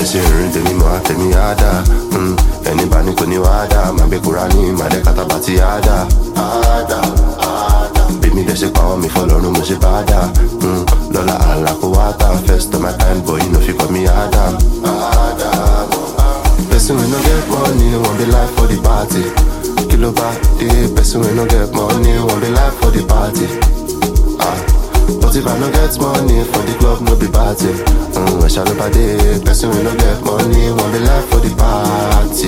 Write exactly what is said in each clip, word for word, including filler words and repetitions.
dẹ̀ ṣe rìn tèmi mọ́ àtẹ̀mí àdá. Ẹni bá ní kò ní wá dá, máa gbé kúrá ní ìmàlẹ́ kátàbà tí àdá. Àdá, àdá. Bí mi dẹ̀ ṣe pàwọ́ mi fọlọ́run mo ṣe bá dá. Lọ́la àlà kó wá tà, first of my kind boy, you know fi call me Adam. Adam. Person we no get money, won't be life for the party. Kilo back day, person we no get money, won't be life for the party. Ah, but if I no get money for the club, no be party. Mm, I shall over day, person we no get money, won't be life for the party.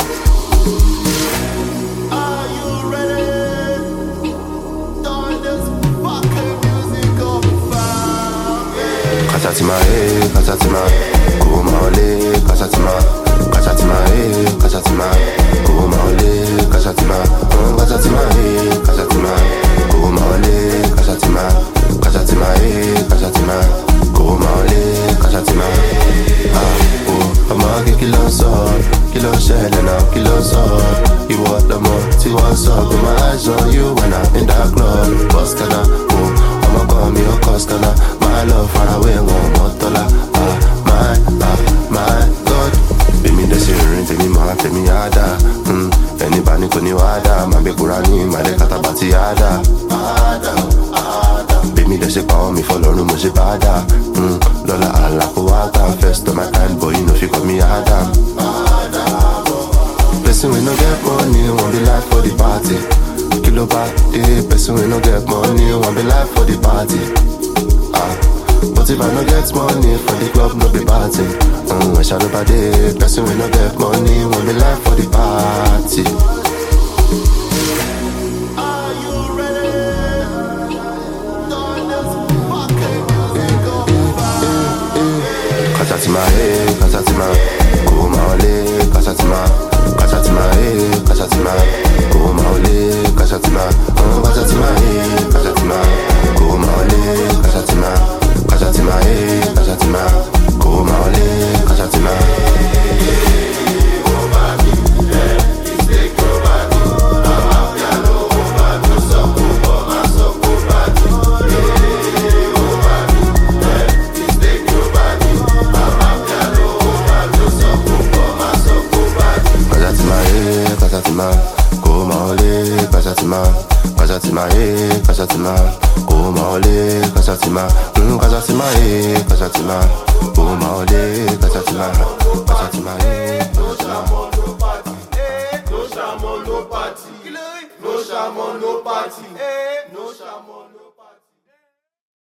Are you ready? Turn this fucking music up, fam. Kasatima, eh, Kasatima, go maole, Kasatima. Kasatima, eh, Kasatima, go maole, Kasatima, mm, Kasatima, eh, Kasatima, go maole, Kasatima, Kasatima, eh, Kasatima, go maole, Kasatima. Ah, oh, ọmọ akẹ́ kí ló ń sọ, kí ló ń ṣẹlẹ̀ náà, kí ló ń sọ. Ìwọ lọmọ tí wọ́n sọ, pé my eyes on you when I'm in that club. Boss kana, oh, ọmọ kan mi ò kọ́ skana, my love far away wọn mọ́ tọ́lá. Ah, my, ah, my God. Bímí dẹ̀ ṣe rìn tèmi máa tèmi àdá. Ẹni bá ní kò ní wá dá, máa gbé kúrá ní ìmàlẹ́ kátàbà tí àdá. Àdá, àdá. Bímí dẹ̀ ṣe pàwọ́ mi fọlọ́run mo ṣe bá dá. Lọ́la àlà kó wá tà, first of my kind boy, you know fi call me Adam. Person we no get money, won't be life for the party. Kilo back day, person we no get money, won't be life for the party. Ah. But if I no get money for the club, no be party. Mm, I shall over day, person we no get money, won't be life for the party. Are you ready? Turn this fucking music up, fam. Kasatima, eh, Kasatima, go maole, Kasatima, Kasatima, eh, Kasatima, go maole, Kasatima, mm, Kasatima, eh, Kasatima, go maole, Kasatima. Kasatima, eh, Kasatima, go maole, Kasatima. Kasatima, eh, Kasatima, go maole, Kasatima. Kasatima, eh, Kasatima, go maole, Kasatima, mm, Kasatima, eh, Kasatima, go maole, Kasatima, Kasatima, eh, Kasatima. No shamo, no party. No shamo, no party. No shamo, no